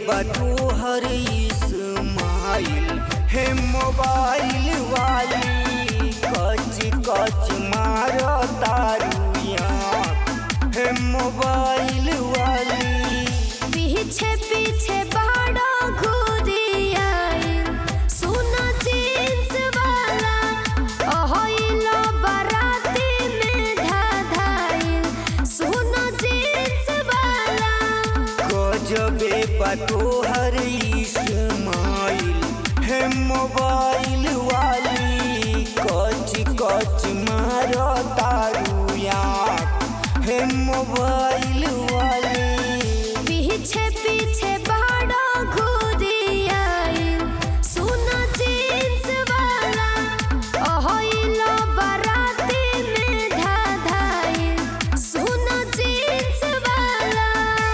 बटोहर इस्माइल हे मोबाइल वाली कच कच मारो तारुया हे मोबाइल वाली पीछे पीछे बड़ा घूरिया सोना जींस वाला ओहिलो बाराती में धाधाइल सोना जींस वाला गजबे बटोहर इस्माइल हे मोबाइल वाली कच कच मारो तारुया हे मोबाइल वाली पीछे पीछे बड़ा घूरिया सोना जींस वाला ओहिलो बाराती में धाधाइल सोना जींस वाला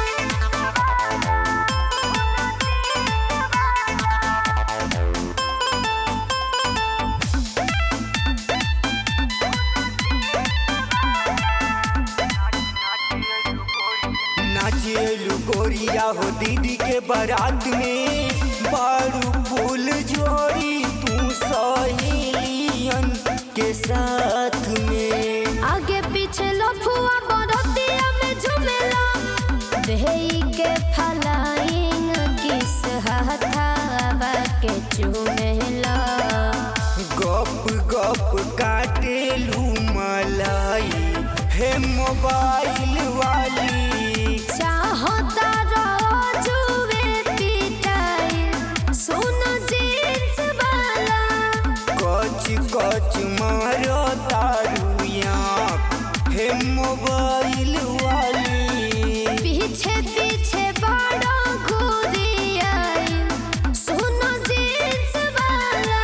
नाचेलू गोरिया हो दीदी के बारात में बारू फूल जोड़ी तू सहेलियन के साथ में आगे पीछे लफुआ बरतिया में झुमेला देही के फलाइंग किस हथावा के चुमेला गप गप काटेलू मलाई हे मोबाइल वाली चाहता रहो जुए पिटाइल सोना जींस वाला कच कच मारो तारुया हे मोबाइल वाली पीछे पीछे बड़ा घूरिया सोना जींस वाला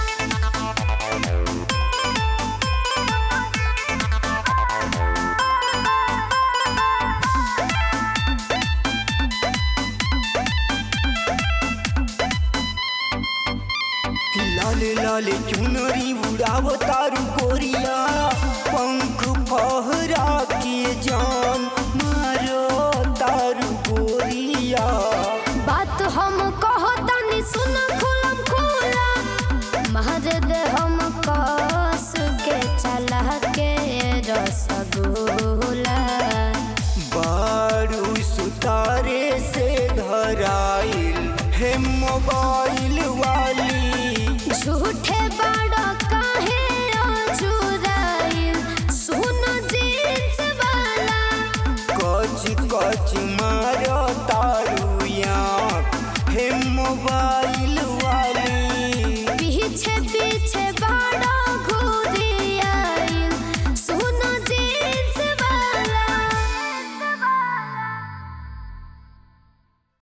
लाल लाल चुनरी उड़ाव तारू गोरिया पंख फहरा के जान मारो तारू गोरिया बात हम कहतानी सुन खुलम खुला महाजद हम कस के चला के रसगुल्ला बारू सुतारे से धराइल हे मोबाइल